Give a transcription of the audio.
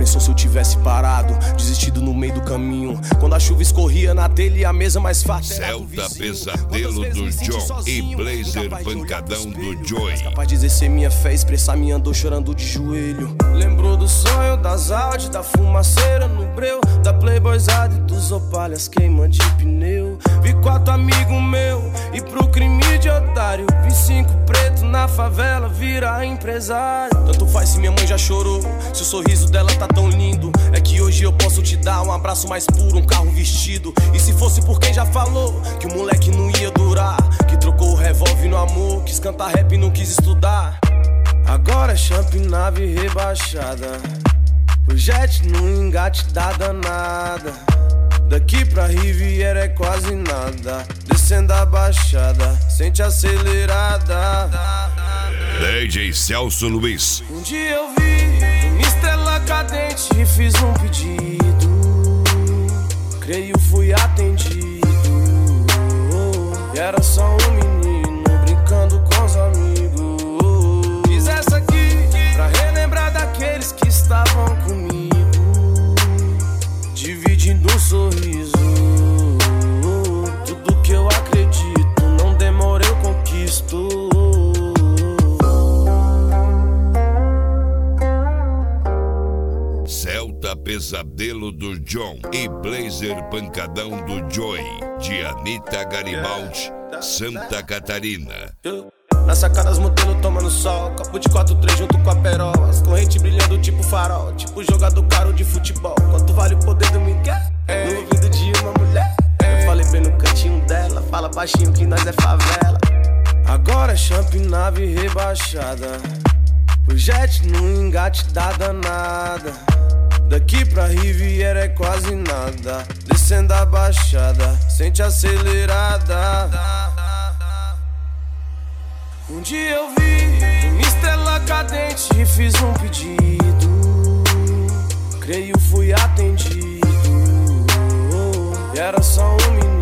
pensou se eu tivesse parado, desistido no meio do caminho? Quando a chuva escorria na telha e a mesa mais farta era do Celta vizinho. Pesadelo do John Sozinho, e Blazer incapaz de olhar Pancadão no do espelho, Joey. mas capaz de exercer minha fé, expressar minha dor chorando de joelho. Lembrou do sonho, das Audi, da fumaceira no breu, da playboyzada e dos opalhas queima de pneu. Vi 4 amigos meu e pro crime de otário, vi 5 preto na favela vira empresário. Tanto faz se minha mãe já chorou, se o sorriso dela tá tão lindo. É que hoje eu posso te dar um abraço mais puro, um carro vestido. E se fosse por quem já falou que o moleque não ia durar, que trocou o revólver no amor, quis cantar rap e não quis estudar. Agora é champ nave rebaixada, o jet no engate da danada. Daqui pra Riviera é quase nada, descendo a baixada, sente acelerada. DJ Celso Luiz. Um dia eu vi uma estrela cadente e fiz um pedido, creio fui atendido. E era só um menino brincando com os amigos. Fiz essa aqui pra relembrar daqueles que estavam comigo, dividindo um sorriso. Tudo que eu acredito, não demora eu conquisto. Celta Pesadelo do John e Blazer Pancadão do Joey, de Anitta Garibaldi, Santa Catarina. Na sacada as modelo tomando sol, copo de 4-3 junto com a perola, as correntes brilhando tipo farol, tipo jogador caro de futebol. Quanto vale o poder do Miguel? No ouvido de uma mulher. Eu falei bem no cantinho dela, fala baixinho que nós é favela. Agora é champ nave rebaixada, o jet no engate da danada. Daqui pra Riviera é quase nada, descendo a baixada, sente acelerada. Um dia eu vi uma estrela cadente e fiz um pedido, creio fui atendido. E era só um menino